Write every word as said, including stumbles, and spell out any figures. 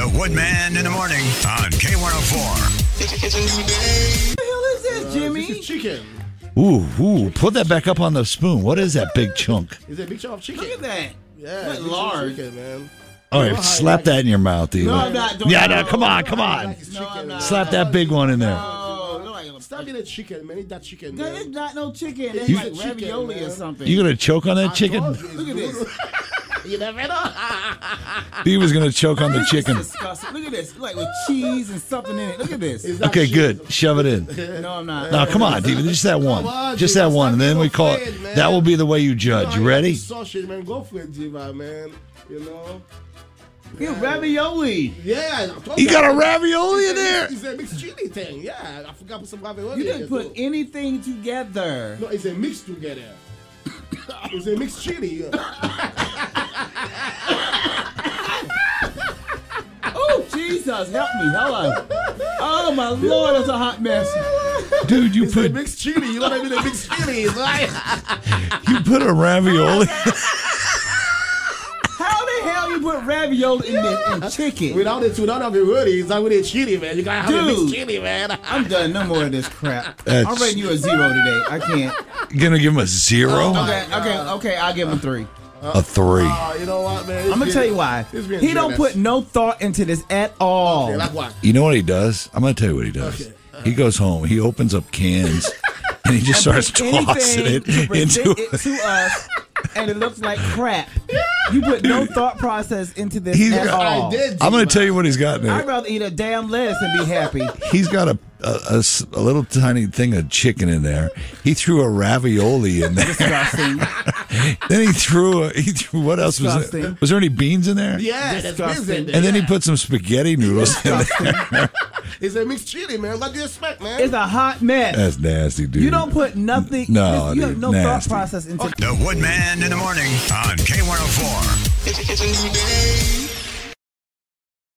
The Woodman in the morning on K one oh four. It's, it's a new day. What the hell is this, Jimmy? Uh, this is chicken. Ooh, ooh, put that back up on the spoon. What is that big chunk? Is it a big chunk of chicken? Look at that. Yeah, What big large. chicken, man. All right, You know how slap I like that in your mouth, Eva. No, I'm not doing Yeah, that. no, come on, come I on. like his No, chicken, I'm not. Slap that big one in there. Oh, no, I ain't gonna- Stop eating chicken, man. Eat that chicken, That man. is not no chicken. That's You- like chicken, ravioli or man. something. You gonna choke on that I chicken? told you, it's Look at good. this. You never know. He was gonna choke on the This is chicken. disgusting. Look at this. Like with cheese and something in it. Look at this. It's not Okay, chicken. good. Shove it in. No, I'm not. No, come on, Diva. Just that one. on, Just Diva, that one, stop and then being we call afraid, it. man. That will be the way you judge. You ready? Sausage, man. Go for it, Diva, man. You know? You ravioli. Yeah. I told You got a I- ravioli in it's a- there? It's a mixed chili thing. Yeah. I forgot to put some ravioli You in didn't there, put too. anything together. No, it's a mix together. It's a mixed chili. Oh, Jesus, help me. Hello. Oh, my Lord, that's a hot mess. Dude, you It's a put mixed chili. You know what I mean? A mixed chili, right? you put a ravioli. How the hell you put ravioli in this and chicken? Without it, without having really, it's not with a chili, man. You gotta have a Dude. mixed chili, man. I'm done. No more of this crap. That's- I'm rating you a zero today. I can't. Gonna give him a zero, Okay, okay, okay. I'll give him three. a three. Oh, you know what, man? I'm gonna tell you why. It's being He don't generous. put no thought into this at all. Yeah, like what? You know what he does? I'm gonna tell you what he does. Okay. He goes home. He opens up cans, and he just starts Put tossing anything it to present into. it to us, and it looks like crap. You put no thought process into this He's at got- all. I did. I'm gonna Diva. tell you what he's got in I'd there. rather eat a damn lettuce and be happy. He's got a, a, a s- a little tiny thing of chicken in there. He threw a ravioli in there. Disgusting. Then he threw a, he threw what else was Disgusting. there? Was there any beans in there? Yeah, that's Disgusting. beans in there. And then he yeah. put some spaghetti noodles in there. It's a mixed chili, man. What do you expect, man? It's a hot mess. That's nasty, dude. You don't put nothing. No, you have dude, no nasty. thought process into. The Woodman in the morning on K one oh four. It's, it's a new day.